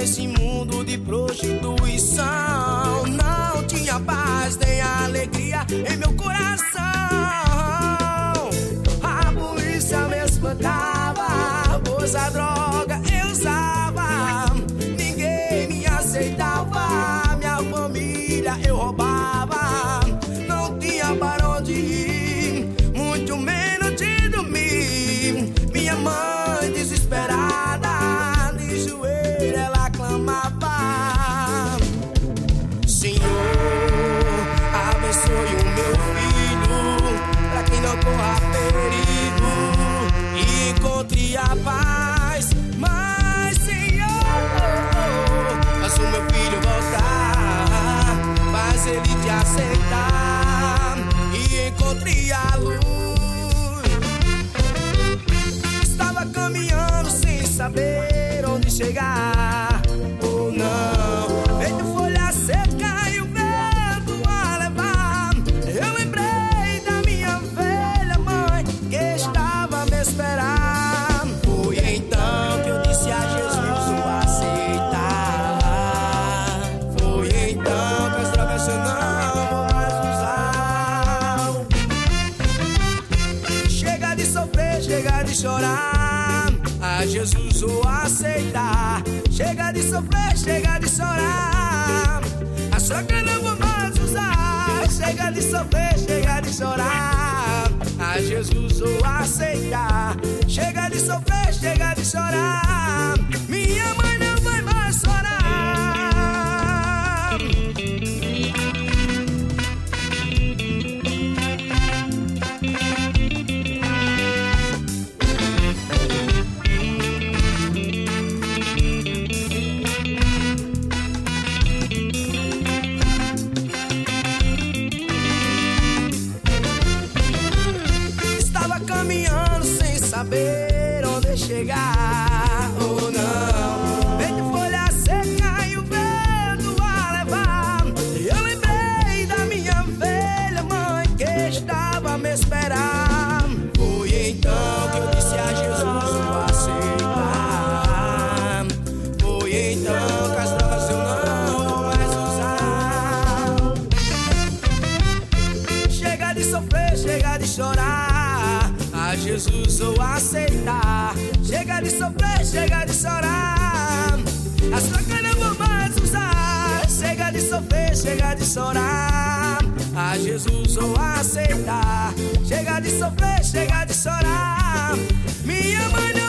nesse mundo de prostituição. Não tinha paz nem alegria em meu coração. A polícia me espancava, pois a droga eu usava. Ninguém me aceitava, minha família eu roubava. Não tinha para onde ir, muito menos de dormir. Minha mãe desesperada, de joelho ela clamava: Senhor, abençoe o meu filho, pra que não corra perigo e encontre a paz. Mas Senhor, faz o meu filho voltar, faz ele te aceitar e encontre a luz. Estava caminhando sem saber onde chegar ou não, feito folha seca e o vento a levar. Eu lembrei da minha velha mãe que estava a me esperar. Foi então que eu disse a Jesus o aceitar. Foi então que as drogas eu não vou mais usar. Chega de sofrer, chega de chorar, a Jesus o aceitar. Chega de sofrer, chega de chorar, a droga não vou mais usar. Chega de sofrer, chega de chorar, a Jesus o aceitar. Chega de sofrer, chega de chorar, minha mãe não vai mais chorar. Caminhando sem saber onde chegar ou não, feito folha seca e o vento a levar. Eu lembrei da minha velha mãe que estava a me esperar. Foi então que eu disse a Jesus o aceitar. Foi então que as drogas eu não vou mais usar. Chega de sofrer, chega de chorar, a Jesus ou aceitar. Chega de sofrer, chega de chorar, as drogas não vou mais usar. Chega de sofrer, chega de chorar, a Jesus ou aceitar. Chega de sofrer, chega de chorar, minha mãe não